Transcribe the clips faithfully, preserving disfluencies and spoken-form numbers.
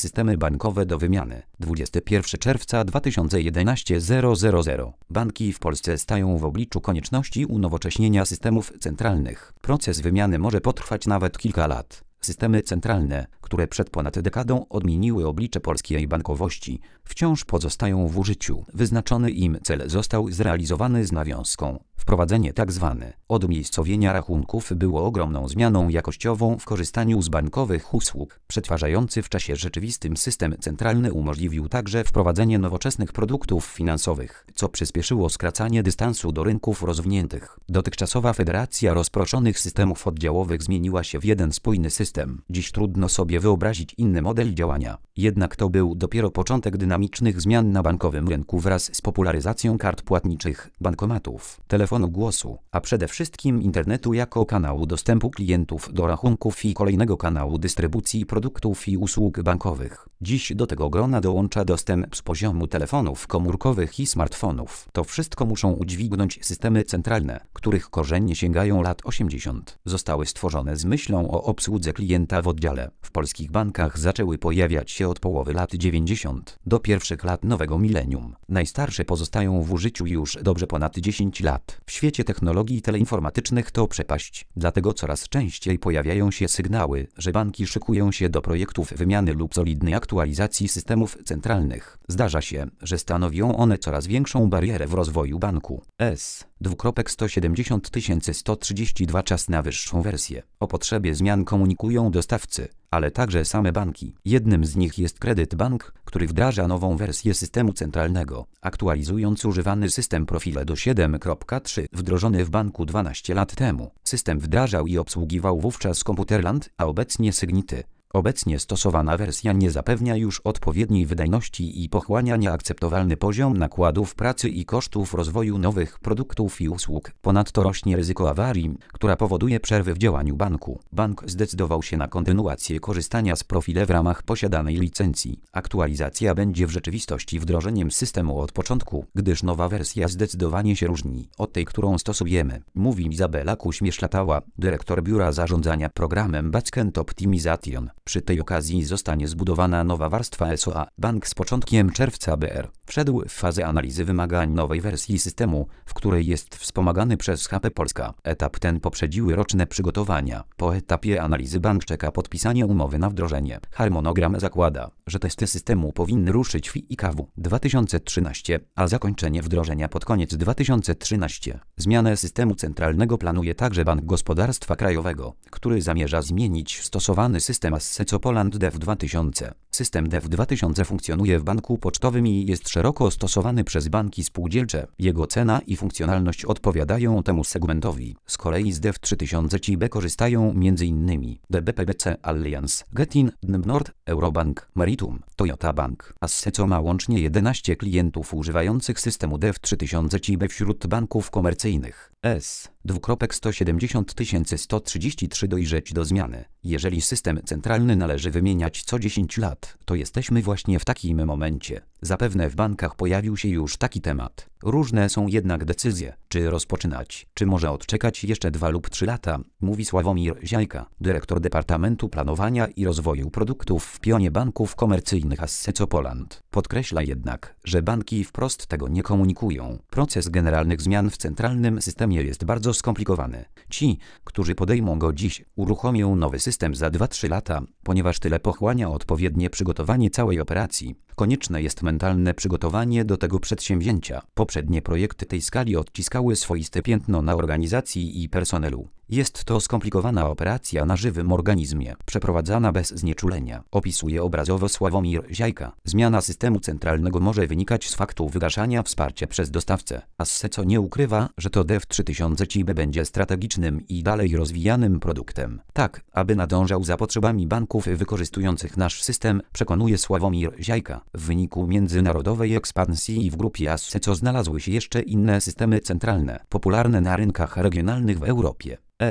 Systemy bankowe do wymiany. dwudziestego pierwszego czerwca dwa tysiące jedenastego. Banki w Polsce stają w obliczu konieczności unowocześnienia systemów centralnych. Proces wymiany może potrwać nawet kilka lat. Systemy centralne, które przed ponad dekadą odmieniły oblicze polskiej bankowości, wciąż pozostają w użyciu. Wyznaczony im cel został zrealizowany z nawiązką. Wprowadzenie tzw. odmiejscowienia rachunków było ogromną zmianą jakościową w korzystaniu z bankowych usług. Przetwarzający w czasie rzeczywistym system centralny umożliwił także wprowadzenie nowoczesnych produktów finansowych, co przyspieszyło skracanie dystansu do rynków rozwiniętych. Dotychczasowa federacja rozproszonych systemów oddziałowych zmieniła się w jeden spójny system. Dziś trudno sobie wyobrazić inny model działania. Jednak to był dopiero początek dynamicznych zmian na bankowym rynku wraz z popularyzacją kart płatniczych, bankomatów, telefonu głosu, a przede wszystkim internetu jako kanału dostępu klientów do rachunków i kolejnego kanału dystrybucji produktów i usług bankowych. Dziś do tego grona dołącza dostęp z poziomu telefonów komórkowych i smartfonów. To wszystko muszą udźwignąć systemy centralne, których korzenie sięgają lat osiemdziesiątych. Zostały stworzone z myślą o obsłudze klienta w oddziale. W polskich bankach zaczęły pojawiać się od połowy lat dziewięćdziesiątych do pierwszych lat nowego milenium. Najstarsze pozostają w użyciu już dobrze ponad dziesięć lat. W świecie technologii teleinformatycznych to przepaść, dlatego coraz częściej pojawiają się sygnały, że banki szykują się do projektów wymiany lub solidnej aktualizacji systemów centralnych. Zdarza się, że stanowią one coraz większą barierę w rozwoju banku. S. sto siedemdziesiąt tysięcy sto trzydzieści dwa czas na wyższą wersję. O potrzebie zmian komunikują dostawcy, ale także same banki. Jednym z nich jest Kredyt Bank, który wdraża nową wersję systemu centralnego, aktualizując używany system Profile do siedem kropka trzy wdrożony w banku dwanaście lat temu. System wdrażał i obsługiwał wówczas Komputerland, a obecnie Sygnity. Obecnie stosowana wersja nie zapewnia już odpowiedniej wydajności i pochłania nieakceptowalny poziom nakładów pracy i kosztów rozwoju nowych produktów i usług. Ponadto rośnie ryzyko awarii, która powoduje przerwy w działaniu banku. Bank zdecydował się na kontynuację korzystania z Profile w ramach posiadanej licencji. Aktualizacja będzie w rzeczywistości wdrożeniem systemu od początku, gdyż nowa wersja zdecydowanie się różni od tej, którą stosujemy, mówi Izabela Kuśmierz-Latała, dyrektor Biura Zarządzania Programem Backend Optimization. Przy tej okazji zostanie zbudowana nowa warstwa S O A. Bank z początkiem czerwca B R wszedł w fazę analizy wymagań nowej wersji systemu, w której jest wspomagany przez H P Polska. Etap ten poprzedziły roczne przygotowania. Po etapie analizy bank czeka podpisanie umowy na wdrożenie. Harmonogram zakłada, że testy systemu powinny ruszyć w I K W dwa tysiące trzynaście, a zakończenie wdrożenia pod koniec dwa tysiące trzynastego. Zmianę systemu centralnego planuje także Bank Gospodarstwa Krajowego, który zamierza zmienić stosowany system Asseco Poland D E F dwa tysiące. System D E F dwa tysiące funkcjonuje w banku pocztowym i jest szeroko stosowany przez banki spółdzielcze. Jego cena i funkcjonalność odpowiadają temu segmentowi. Z kolei z D E F trzy tysiące C I B korzystają m.in. D B P B C Allianz, Getin, D N B Nord, Eurobank, Meritum, Toyota Bank. Asseco ma łącznie jedenaście klientów używających systemu D E F trzy tysiące C I B wśród banków komercyjnych. S. sto siedemdziesiąt tysięcy sto trzydzieści trzy dojrzeć do zmiany. Jeżeli system centralny należy wymieniać co dziesięć lat, to jesteśmy właśnie w takim momencie. Zapewne w bankach pojawił się już taki temat. Różne są jednak decyzje, czy rozpoczynać, czy może odczekać jeszcze dwa lub trzy lata, mówi Sławomir Ziajka, dyrektor Departamentu Planowania i Rozwoju Produktów w pionie banków komercyjnych Asseco Poland. Podkreśla jednak, że banki wprost tego nie komunikują. Proces generalnych zmian w centralnym systemie jest bardzo skomplikowany. Ci, którzy podejmą go dziś, uruchomią nowy system za dwa trzy lata, ponieważ tyle pochłania odpowiednie przygotowanie całej operacji. Konieczne jest mentalne przygotowanie do tego przedsięwzięcia. Poprzednie projekty tej skali odciskały swoiste piętno na organizacji i personelu. Jest to skomplikowana operacja na żywym organizmie, przeprowadzana bez znieczulenia, opisuje obrazowo Sławomir Ziajka. Zmiana systemu centralnego może wynikać z faktu wygaszania wsparcia przez dostawcę. Asseco nie ukrywa, że to D E F trzy tysiące C I B będzie strategicznym i dalej rozwijanym produktem. Tak, aby nadążał za potrzebami banków wykorzystujących nasz system, przekonuje Sławomir Ziajka. W wyniku międzynarodowej ekspansji w grupie Asseco znalazły się jeszcze inne systemy centralne, popularne na rynkach regionalnych w Europie. S.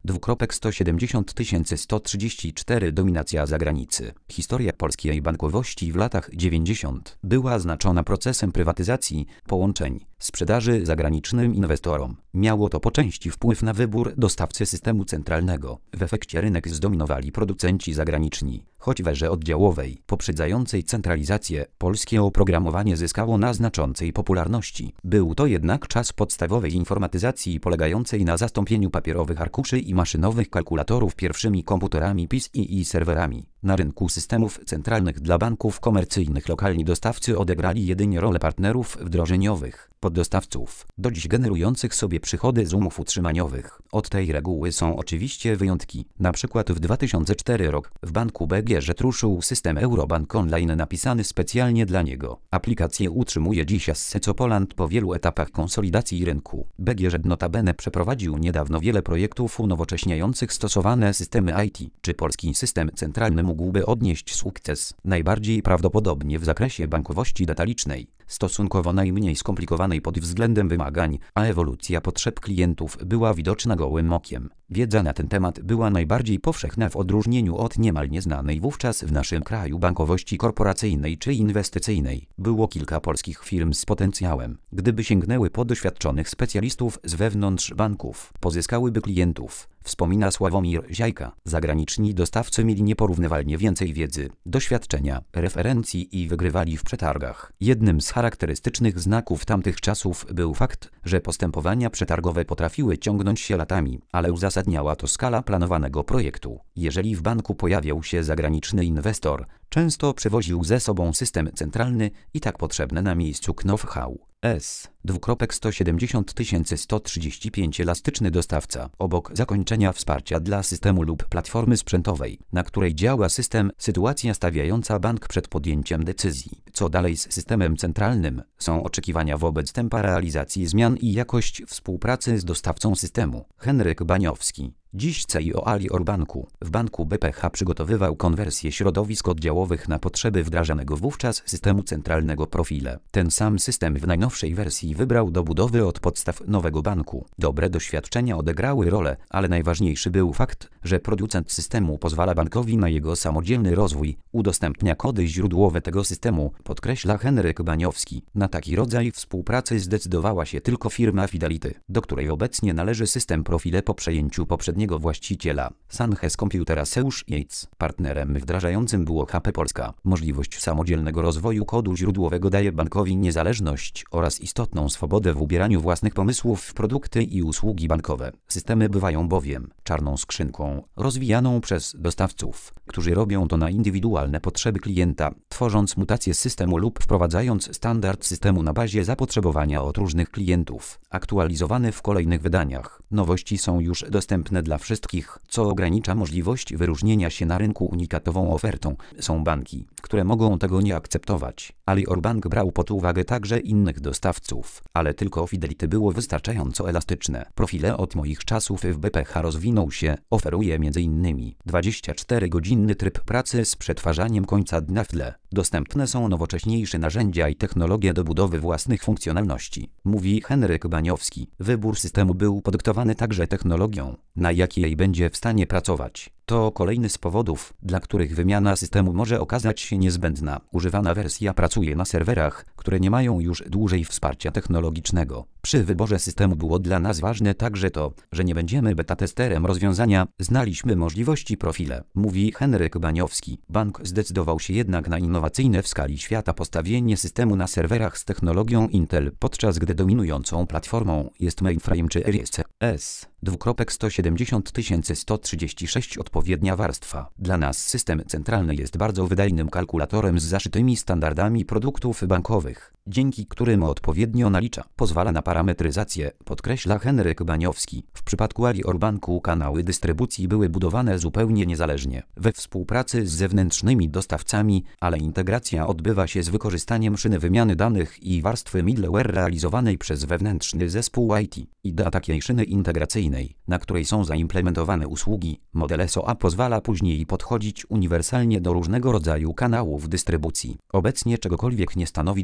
dwukropek sto siedemdziesiąt tysięcy sto trzydzieści cztery Dominacja zagranicy. Historia polskiej bankowości w latach dziewięćdziesiątych była znaczona procesem prywatyzacji, połączeń, sprzedaży zagranicznym inwestorom. Miało to po części wpływ na wybór dostawcy systemu centralnego. W efekcie rynek zdominowali producenci zagraniczni. Choć w erze oddziałowej, poprzedzającej centralizację, polskie oprogramowanie zyskało na znaczącej popularności. Był to jednak czas podstawowej informatyzacji polegającej na zastąpieniu papierowych arkuszy i maszynowych kalkulatorów pierwszymi komputerami P C i serwerami. Na rynku systemów centralnych dla banków komercyjnych lokalni dostawcy odegrali jedynie rolę partnerów wdrożeniowych, poddostawców, do dziś generujących sobie przychody z umów utrzymaniowych. Od tej reguły są oczywiście wyjątki. Na przykład w dwa tysiące czwartym roku w banku B G Ż ruszył system Eurobank Online napisany specjalnie dla niego. Aplikację utrzymuje dziś Asseco Poland po wielu etapach konsolidacji rynku. B G Ż notabene przeprowadził niedawno wiele projektów unowocześniających stosowane systemy I T. Czy polski system centralny mógłby odnieść sukces? Najbardziej prawdopodobnie w zakresie bankowości detalicznej, stosunkowo najmniej skomplikowanej pod względem wymagań, a ewolucja potrzeb klientów była widoczna gołym okiem. Wiedza na ten temat była najbardziej powszechna w odróżnieniu od niemal nieznanej wówczas w naszym kraju bankowości korporacyjnej czy inwestycyjnej. Było kilka polskich firm z potencjałem. Gdyby sięgnęły po doświadczonych specjalistów z wewnątrz banków, pozyskałyby klientów. Wspomina Sławomir Ziajka. Zagraniczni dostawcy mieli nieporównywalnie więcej wiedzy, doświadczenia, referencji i wygrywali w przetargach. Jednym z charakterystycznych znaków tamtych czasów był fakt, że postępowania przetargowe potrafiły ciągnąć się latami, ale uzasadniała to skala planowanego projektu. Jeżeli w banku pojawiał się zagraniczny inwestor, często przywoził ze sobą system centralny i tak potrzebne na miejscu know-how. S. dwukropek sto siedemdziesiąt tysięcy sto trzydzieści pięć Elastyczny dostawca. Obok zakończenia wsparcia dla systemu lub platformy sprzętowej, na której działa system, sytuacja stawiająca bank przed podjęciem decyzji, co dalej z systemem centralnym, są oczekiwania wobec tempa realizacji zmian i jakość współpracy z dostawcą systemu. Henryk Baniowski. Dziś C I O Alior Banku. W banku B P H przygotowywał konwersję środowisk oddziałowych na potrzeby wdrażanego wówczas systemu centralnego Profile. Ten sam system w najnowszej wersji wybrał do budowy od podstaw nowego banku. Dobre doświadczenia odegrały rolę, ale najważniejszy był fakt, że producent systemu pozwala bankowi na jego samodzielny rozwój, udostępnia kody źródłowe tego systemu, podkreśla Henryk Baniowski. Na taki rodzaj współpracy zdecydowała się tylko firma Fidelity, do której obecnie należy system Profile po przejęciu poprzedniego właściciela, Sanches Computera Seuss Yates. Partnerem wdrażającym było H P Polska. Możliwość samodzielnego rozwoju kodu źródłowego daje bankowi niezależność oraz istotną swobodę w ubieraniu własnych pomysłów w produkty i usługi bankowe. Systemy bywają bowiem czarną skrzynką, rozwijaną przez dostawców, którzy robią to na indywidualne potrzeby klienta, tworząc mutację systemu lub wprowadzając standard systemu na bazie zapotrzebowania od różnych klientów, aktualizowany w kolejnych wydaniach. Nowości są już dostępne dla wszystkich, co ogranicza możliwość wyróżnienia się na rynku unikatową ofertą. Są banki, które mogą tego nie akceptować. Alior Bank brał pod uwagę także innych dostawców, ale tylko Fidelity było wystarczająco elastyczne. Profile od moich czasów w B P H rozwinął się, oferuje m.in. dwudziestoczterogodzinny tryb pracy z przetwarzaniem końca dnia w tle. Dostępne są nowocześniejsze narzędzia i technologie do budowy własnych funkcjonalności, mówi Henryk Baniowski. Wybór systemu był podyktowany także technologią, na jakiej będzie w stanie pracować. To kolejny z powodów, dla których wymiana systemu może okazać się niezbędna. Używana wersja pracuje na serwerach, które nie mają już dłużej wsparcia technologicznego. Przy wyborze systemu było dla nas ważne także to, że nie będziemy beta-testerem rozwiązania. Znaliśmy możliwości Profile, mówi Henryk Baniowski. Bank zdecydował się jednak na innowacyjne w skali świata postawienie systemu na serwerach z technologią Intel, podczas gdy dominującą platformą jest mainframe czy R S S. dwukropek sto siedemdziesiąt tysięcy sto trzydzieści sześć Odpowiednia warstwa. Dla nas system centralny jest bardzo wydajnym kalkulatorem z zaszytymi standardami produktów bankowych, dzięki którym odpowiednio nalicza. Pozwala na parametryzację, podkreśla Henryk Baniowski. W przypadku Alior Banku kanały dystrybucji były budowane zupełnie niezależnie, we współpracy z zewnętrznymi dostawcami, ale integracja odbywa się z wykorzystaniem szyny wymiany danych i warstwy middleware realizowanej przez wewnętrzny zespół I T. Idea takiej szyny integracyjnej, na której są zaimplementowane usługi, model S O A pozwala później podchodzić uniwersalnie do różnego rodzaju kanałów dystrybucji. Obecnie czegokolwiek nie stanowi dla nas problemu.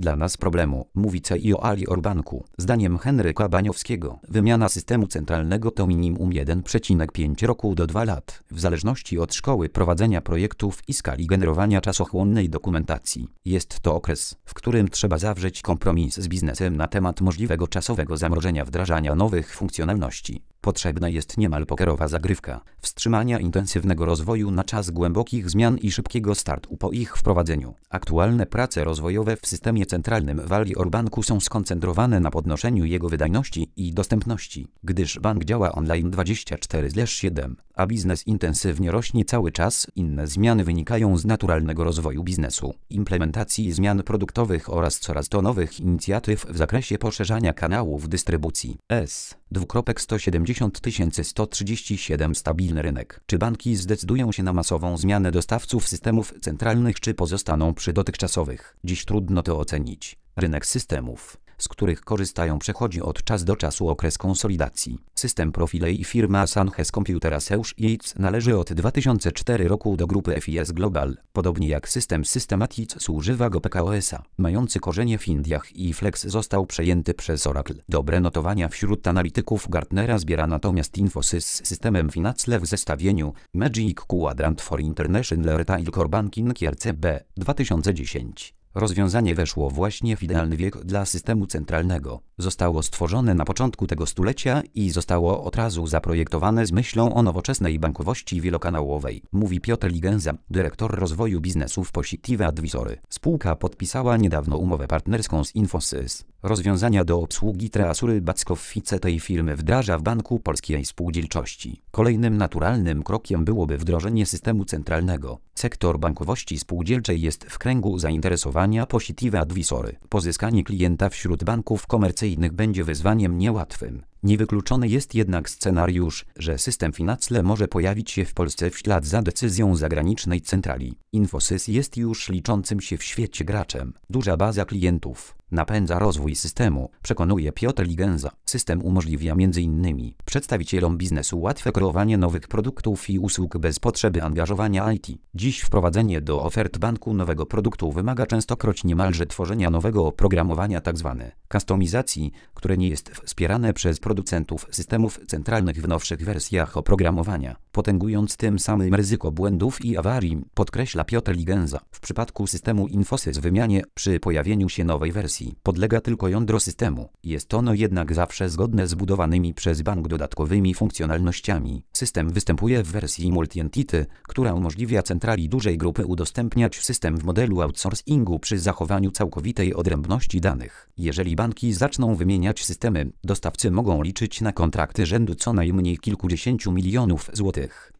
problemu, mówi C E O Alior Banku. Zdaniem Henryka Baniowskiego, wymiana systemu centralnego to minimum jeden przecinek pięć roku do dwóch lat, w zależności od szkoły prowadzenia projektów i skali generowania czasochłonnej dokumentacji. Jest to okres, w którym trzeba zawrzeć kompromis z biznesem na temat możliwego czasowego zamrożenia wdrażania nowych funkcjonalności. Potrzebna jest niemal pokerowa zagrywka, wstrzymania intensywnego rozwoju na czas głębokich zmian i szybkiego startu po ich wprowadzeniu. Aktualne prace rozwojowe w systemie centralnym w Alior Banku są skoncentrowane na podnoszeniu jego wydajności i dostępności, gdyż bank działa online dwadzieścia cztery na siedem, a biznes intensywnie rośnie cały czas. Inne zmiany wynikają z naturalnego rozwoju biznesu, implementacji zmian produktowych oraz coraz to nowych inicjatyw w zakresie poszerzania kanałów dystrybucji. S. sto siedemdziesiąt tysięcy sto trzydzieści siedem Stabilny rynek. Czy banki zdecydują się na masową zmianę dostawców systemów centralnych, czy pozostaną przy dotychczasowych? Dziś trudno to ocenić. Rynek systemów, z których korzystają, przechodzi od czasu do czasu okres konsolidacji. System Profile i firma Sunhes Computer Associates należy od dwa tysiące czwartego roku do grupy F I S Global. Podobnie jak system Systematics używa go P K O S A, mający korzenie w Indiach, i Flex został przejęty przez Oracle. Dobre notowania wśród analityków Gartnera zbiera natomiast Infosys z systemem Finacle w zestawieniu Magic Quadrant for International Retail Core Banking R C B dwa tysiące dziesięć. Rozwiązanie weszło właśnie w idealny wiek dla systemu centralnego. Zostało stworzone na początku tego stulecia i zostało od razu zaprojektowane z myślą o nowoczesnej bankowości wielokanałowej, mówi Piotr Ligenza, dyrektor rozwoju biznesu w Positive Advisory. Spółka podpisała niedawno umowę partnerską z Infosys. Rozwiązania do obsługi Treasury back-office tej firmy wdraża w Banku Polskiej Spółdzielczości. Kolejnym naturalnym krokiem byłoby wdrożenie systemu centralnego. Sektor bankowości spółdzielczej jest w kręgu zainteresowania Positive Advisory. Pozyskanie klienta wśród banków komercyjnych będzie wyzwaniem niełatwym. Niewykluczony jest jednak scenariusz, że system Finacle może pojawić się w Polsce w ślad za decyzją zagranicznej centrali. Infosys jest już liczącym się w świecie graczem. Duża baza klientów napędza rozwój systemu, przekonuje Piotr Ligenza. System umożliwia między innymi przedstawicielom biznesu łatwe kreowanie nowych produktów i usług bez potrzeby angażowania I T. Dziś wprowadzenie do ofert banku nowego produktu wymaga częstokroć niemalże tworzenia nowego oprogramowania, tzw. kustomizacji, które nie jest wspierane przez producentów systemów centralnych w nowszych wersjach oprogramowania, potęgując tym samym ryzyko błędów i awarii, podkreśla Piotr Ligenza. W przypadku systemu Infosys wymianie przy pojawieniu się nowej wersji podlega tylko jądro systemu. Jest ono jednak zawsze zgodne z budowanymi przez bank dodatkowymi funkcjonalnościami. System występuje w wersji multi-entity, która umożliwia centrali dużej grupy udostępniać system w modelu outsourcingu przy zachowaniu całkowitej odrębności danych. Jeżeli banki zaczną wymieniać systemy, dostawcy mogą liczyć na kontrakty rzędu co najmniej kilkudziesięciu milionów złotych.